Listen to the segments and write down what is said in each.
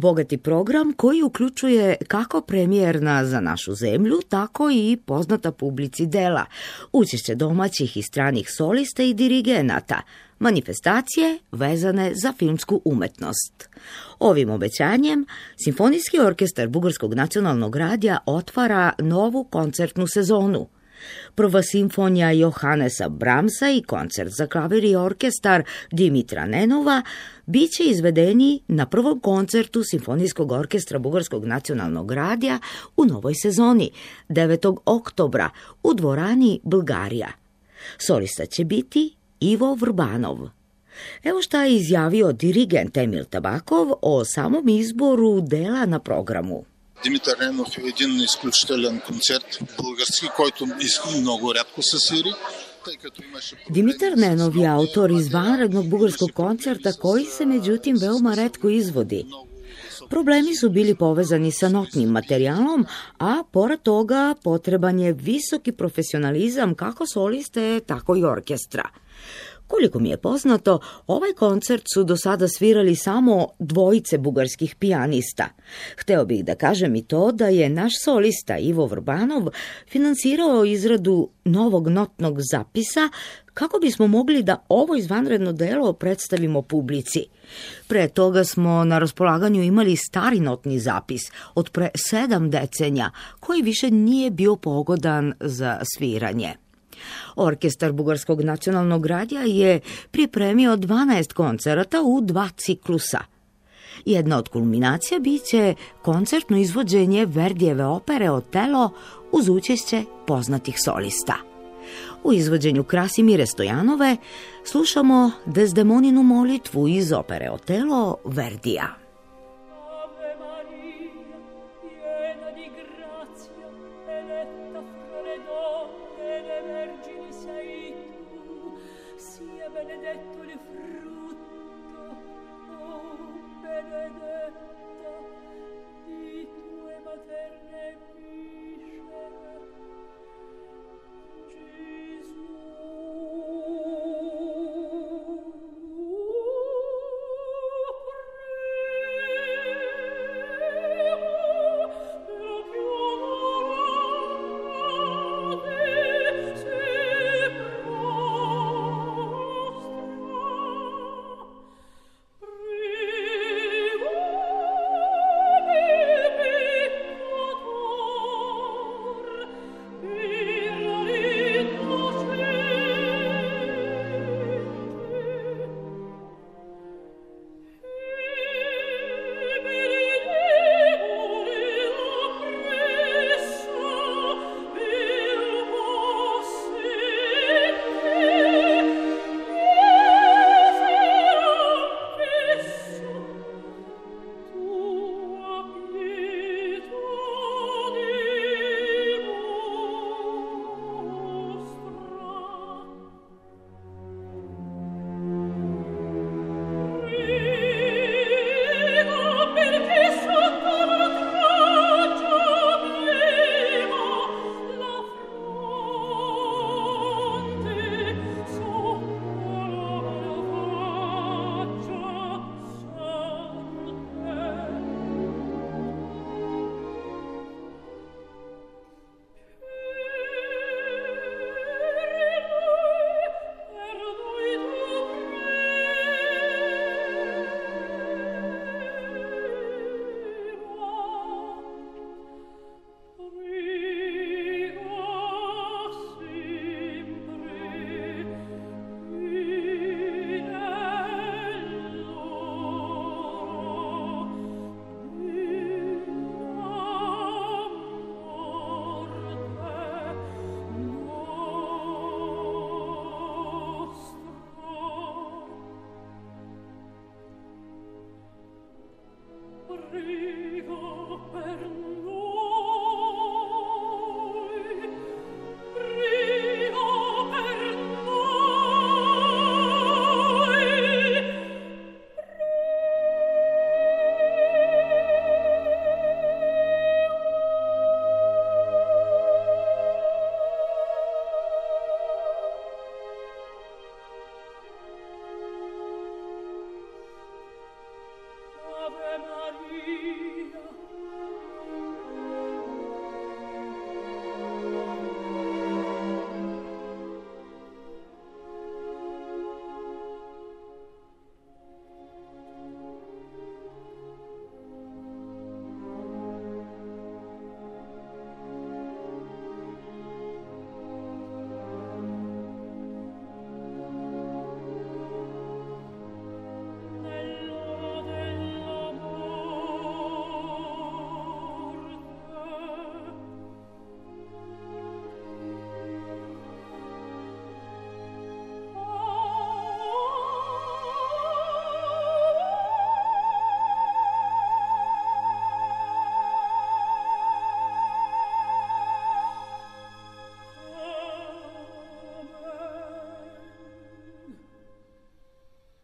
Bogati program koji uključuje kako premijerna za našu zemlju, tako i poznata publici dela, učešće domaćih i stranih solista i dirigenata, manifestacije vezane za filmsku umetnost. Ovim obećanjem Simfonijski orkestar Bugarskog nacionalnog radija otvara novu koncertnu sezonu. Prva simfonija Johannesa Brahmsa i koncert za klavir i orkestar Dimitra Nenova bit će izvedeni na prvom koncertu Simfonijskog orkestra Bugarskog nacionalnog radija u novoj sezoni, 9. oktobra, u dvorani Bulgarija. Solista će biti Ivo Vrbanov. Evo šta je izjavio dirigent Emil Табаков o samom izboru dela на programu. Димитър Ненов е един изключителен концерт български, който много рядко се свири. Dimitar Nenov je autor izvanrednog bugarskog koncerta koji se međutim veoma retko izvodi. Problemi su bili povezani sa notnim materijalom, a pored toga potreban je visoki profesionalizam kako soliste, tako i orkestra. Koliko mi je poznato, ovaj koncert su do sada svirali samo dvojice bugarskih pijanista. Hteo bih da kažem i to da je naš solista Ivo Vrbanov finansirao izradu novog notnog zapisa kako bismo mogli da ovo izvanredno delo predstavimo publici. Pre toga smo na raspolaganju imali stari notni zapis od pre 7 decenija, koji više nije bio pogodan za sviranje. Orkestar Bugarskog nacionalnog radija je pripremio 12 koncerata u 2 ciklusa. Jedna od kulminacija biće koncertno izvođenje Verdijeve opere Otelo uz učešće poznatih solista. U izvođenju Krasimire Stojanove slušamo Desdemoninu molitvu iz opere Otelo Verdija. Benedetto il frutto, oh benedetto, di tue materne viscere, Gesù. Prego,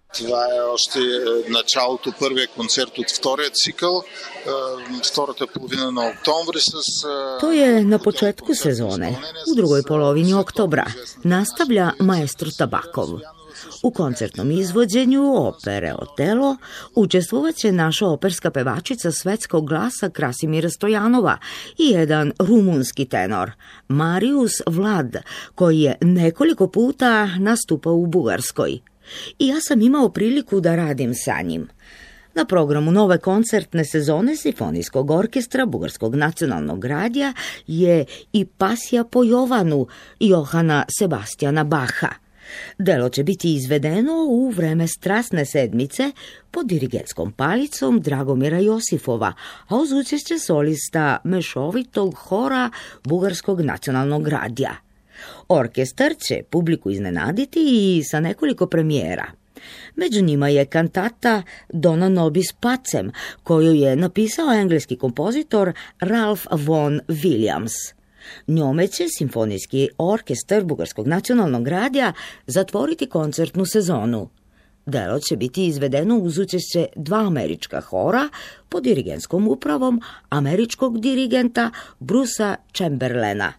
Това е още началото, първия концерт от втория цикъл, втората половина на октомври с... To je na početku sezone, u drugoj polovini oktobra, nastavlja maestro Tabakov. U koncertnom izvođenju opere Otelo učestvovat će naša operska pevačica svetskog glasa Krasimira Stojanova i jedan rumunski tenor, Marius Vlad, koji je nekoliko puta nastupao u Bugarskoj. I ja sam imao priliku da radim sa njim. Na programu nove koncertne sezone Simfonijskog orkestra Bugarskog nacionalnog radija je i Pasija po Jovanu Johana Sebastijana Baha. Delo će biti izvedeno u vreme Strasne sedmice pod dirigentskom palicom Dragomira Josifova, a uz učešće solista mešovitog hora Bugarskog nacionalnog radija. Orkestar će publiku iznenaditi i sa nekoliko premijera. Među njima je kantata Dona nobis pacem, koju je napisao engleski kompozitor Ralph Vaughan Williams. Njome će Simfonijski orkestar Bugarskog nacionalnog radija zatvoriti koncertnu sezonu. Delo će biti izvedeno uz učešće dva američka hora pod dirigentskom upravom američkog dirigenta Brucea Chamberlaina.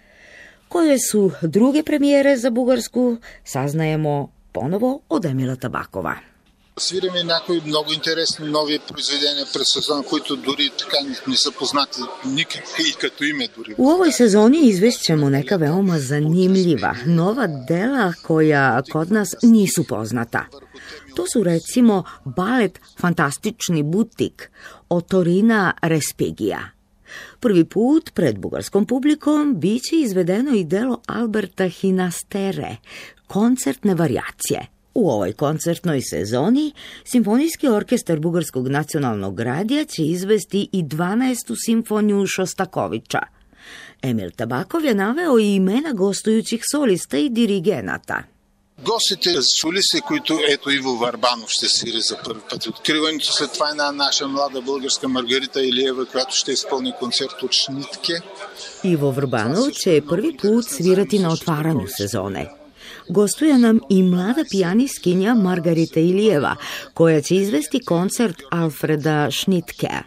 Koje su druge premijere za Bugarsku, saznajemo ponovo od Emila Tabakova. Свираме някои много интересни нови произведения през сезона, които дори така не са познати никак и като име дори. U ovoj sezoni izvešćemo neka veoma zanimljiva, nova dela koja kod nas nisu poznata. To su recimo balet Fantastični butik Otorina Respigija. Prvi put pred bugarskom publikom biće izvedeno i delo Alberta Hinastere, koncertne varijacije. U ovoj koncertnoj sezoni Simfonijski orkestar Bugarskog nacionalnog radija će izvesti i 12. simfoniju Šostakovića. Emil Tabakov je naveo i imena gostujućih solista i dirigenata. Гостите солисти, които ето Иво Варбанов ще свири за първи път. Откриването след това една наша млада българска Маргарита Илиева, която ще изпълни концерт от Шнитке. Ivo Vrbanov će prvi put svirati na otvaranju sezone. Gostuje nam i mlada pijanistkinja Margarita Ilijeva, koja će izvesti koncert Alfreda Šnitkea.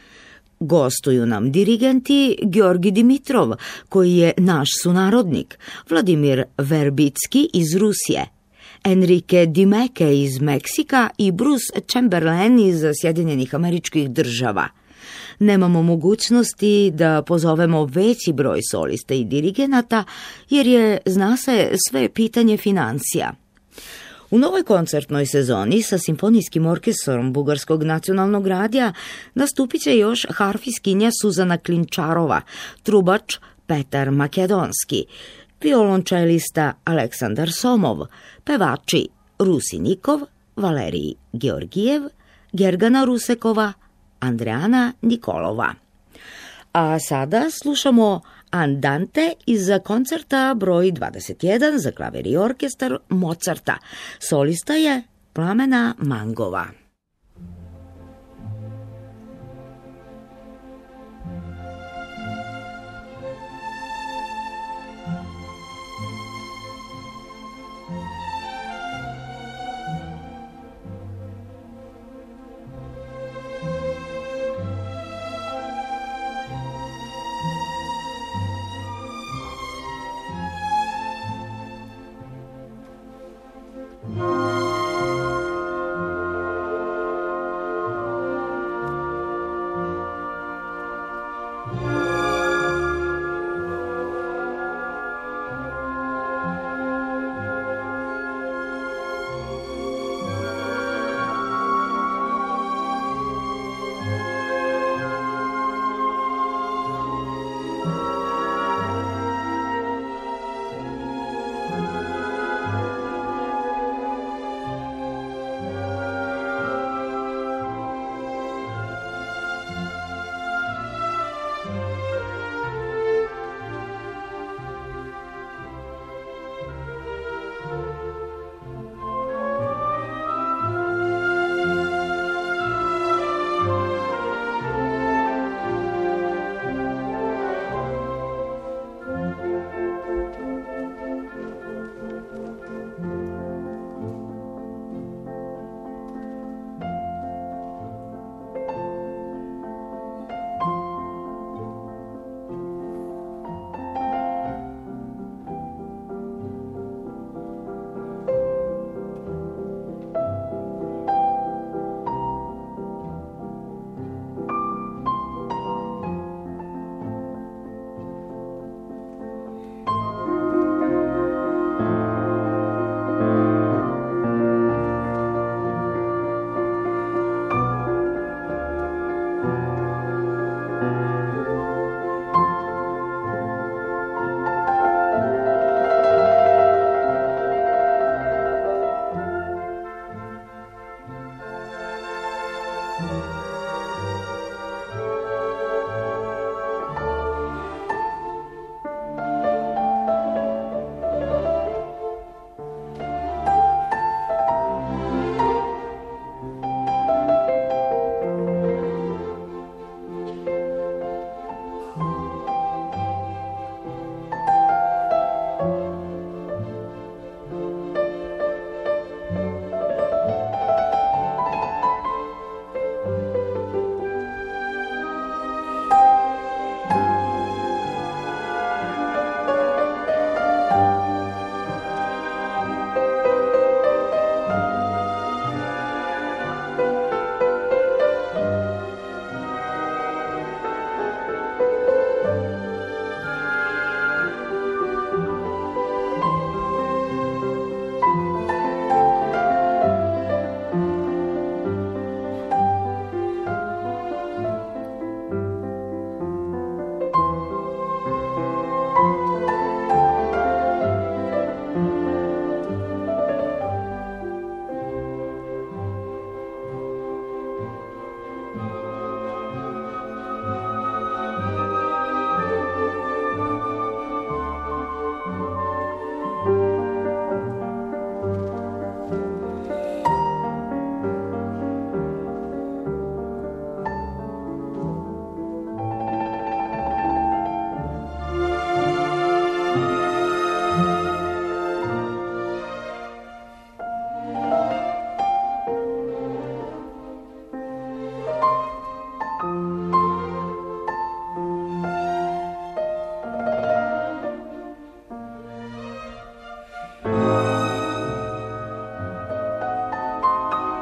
Gostuju nam dirigenti Georgi Dimitrov, koji je naš sunarodnik, Vladimir Verbicki iz Rusije, Enrique Dimeke iz Meksika i Bruce Chamberlain iz Sjedinjenih Američkih Država. Nemamo mogućnosti da pozovemo veći broj solista i dirigenata, jer je, zna se, sve pitanje financija. U novoj koncertnoj sezoni sa Simfonijskim orkestrom Bugarskog nacionalnog radija nastupit će još harfiskinja Suzana Klinčarova, trubač Petar Makedonski, violončelista Aleksandar Somov, pevači Rusi Nikov, Valerij Georgijev, Gergana Rusekova, Andreana Nikolova. A sada slušamo Andante iz koncerta broj 21 za klavir i orkestar Mozarta. Solista je Plamena Mangova.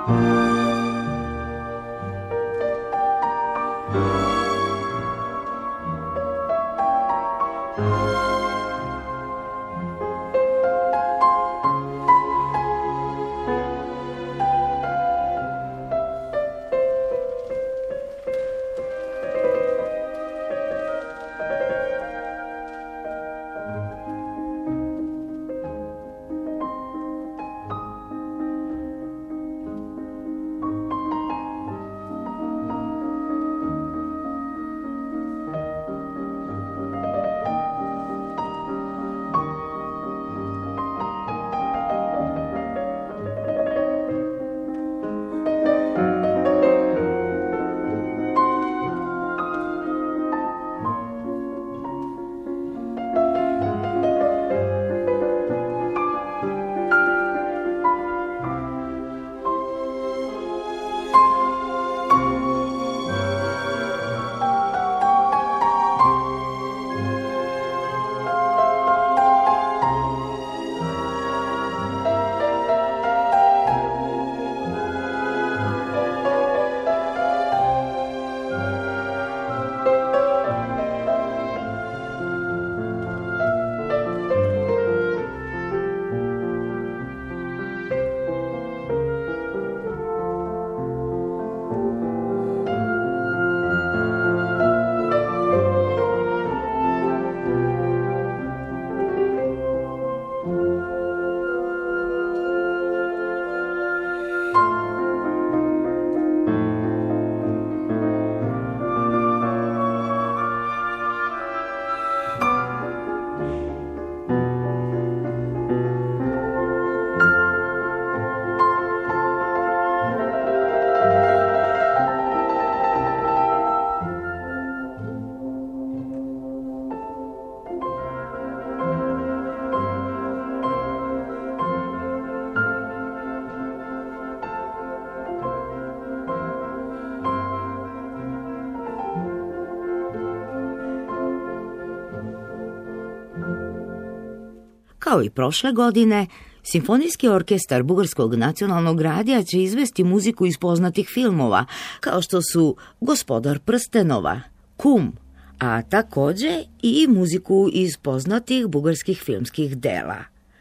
Kao i prošle godine, Simfonijski orkestar Bugarskog nacionalnog radija će izvesti muziku iz poznatih filmova, kao što su Gospodar prstenova, Kum, a takođe i muziku iz poznatih bugarskih filmskih dela.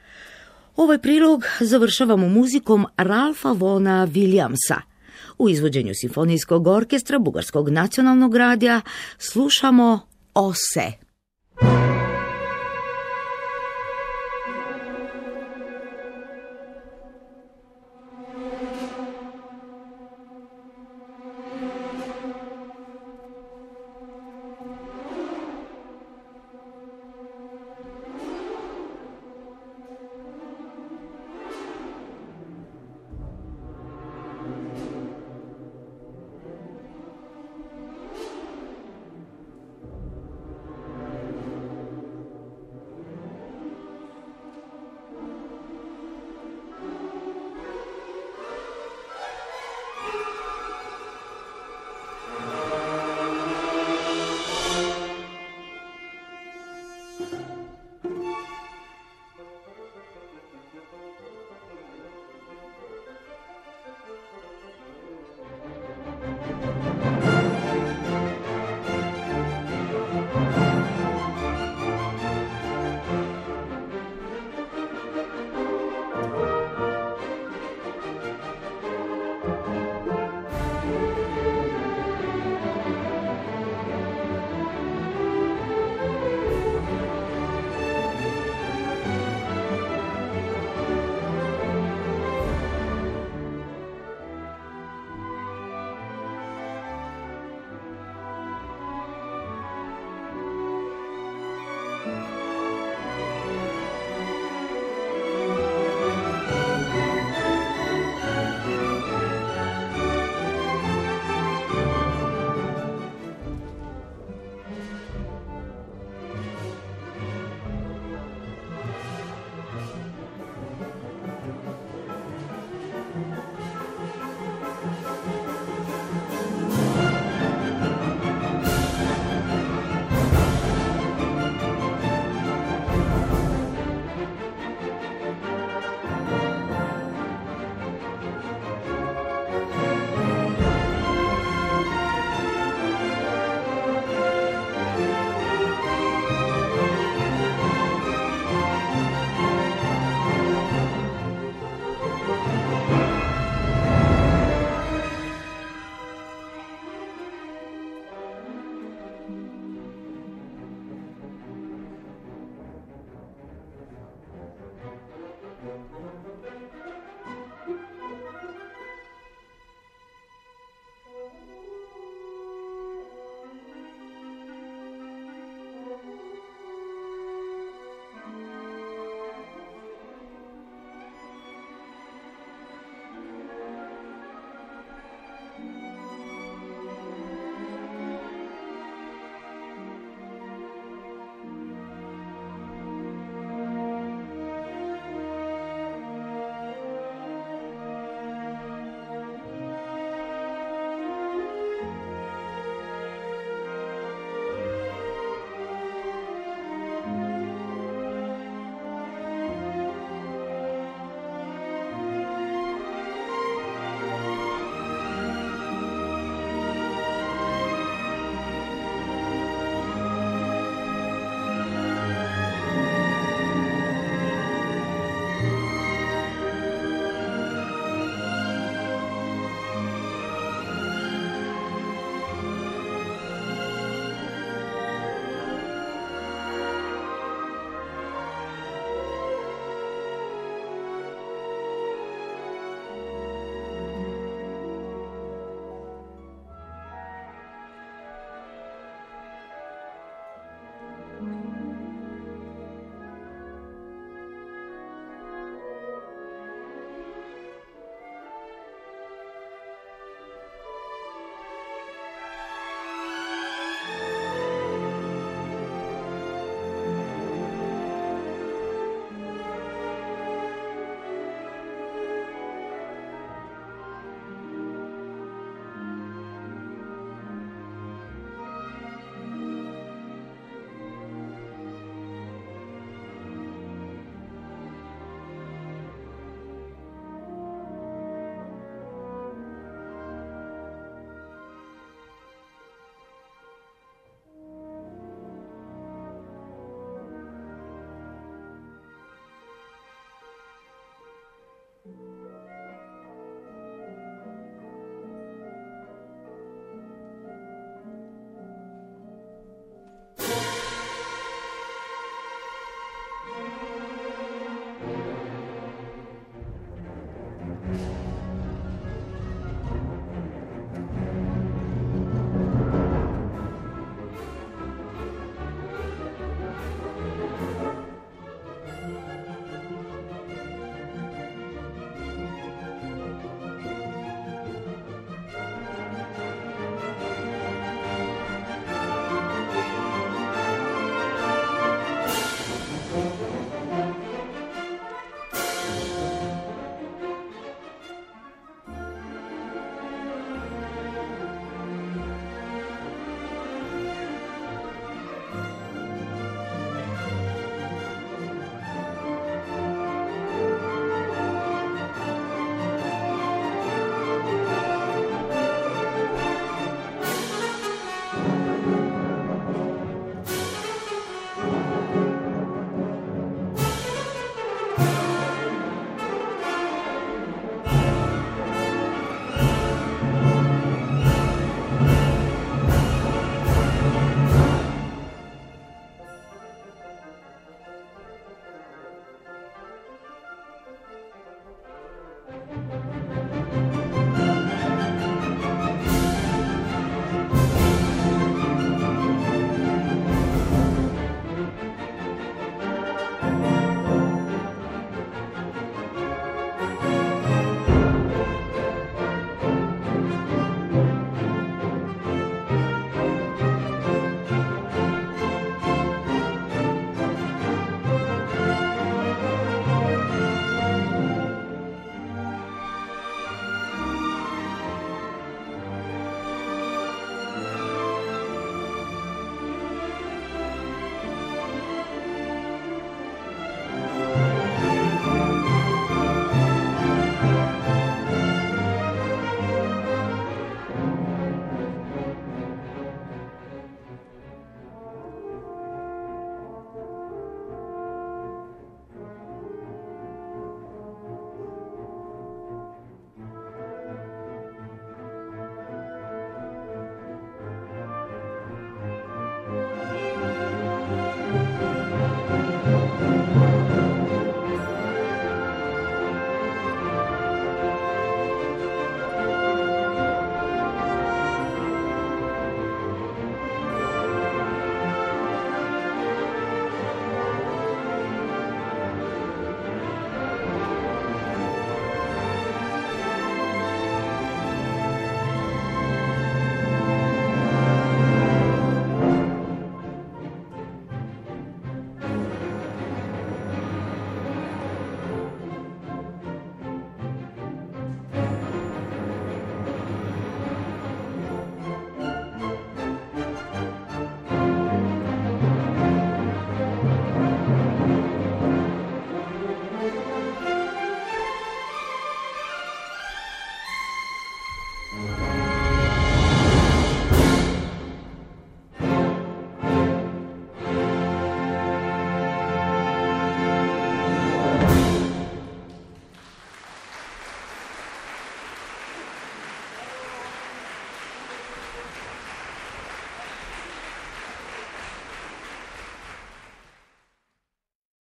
Ovaj prilog završavamo muzikom Ralfa Vona Williamsa. U izvođenju Simfonijskog orkestra Bugarskog nacionalnog radija slušamo Ose.